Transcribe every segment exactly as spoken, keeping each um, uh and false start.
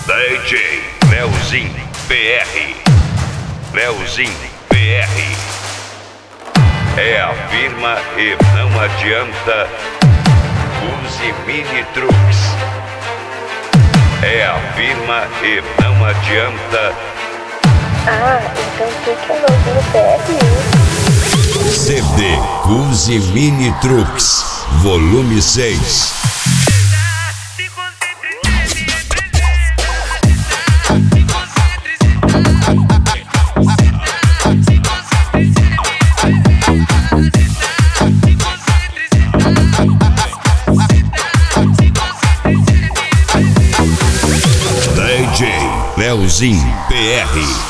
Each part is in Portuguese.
D J Leozinho P R. Leozinho P R. É a firma e não adianta. Use Mini Trucks. É a firma e não adianta. Ah, então fica Leozinho P R. C D Use Mini Trucks, volume seis. D J Leozinho P R.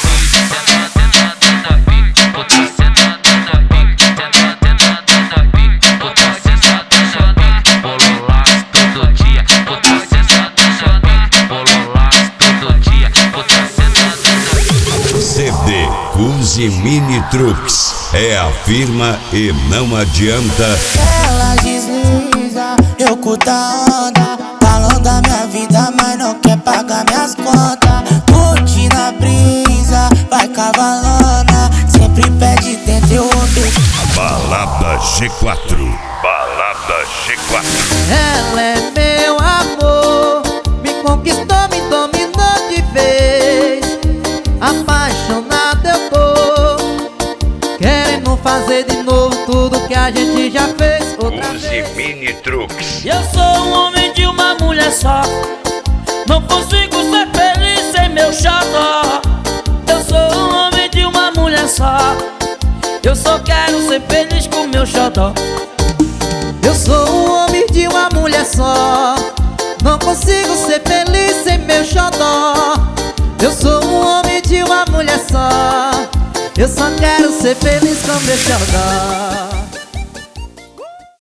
C D Use Mini Trucks. É a firma e não adianta. Ela desliza, eu curto a onda, falando da minha vida, mas não quer pagar minhas contas. Curtindo a brisa, vai cavalona, sempre pede dentro eu ouvi. Balada G quatro. Balada G quatro. Ela é meu amor, me conquistou, me dominou de vez. Apaixonado eu tô, querendo fazer de novo tudo que a gente já fez outra Use vez. Mini Trucks. Eu sou um homem de uma mulher só, não consigo ser feliz sem meu xodó. Eu sou um homem de uma mulher só, eu só quero ser feliz com meu xodó. Eu sou um homem de uma mulher só, não consigo ser feliz sem meu xodó. Eu sou um homem de uma mulher só, eu só quero ser feliz com meu xodó.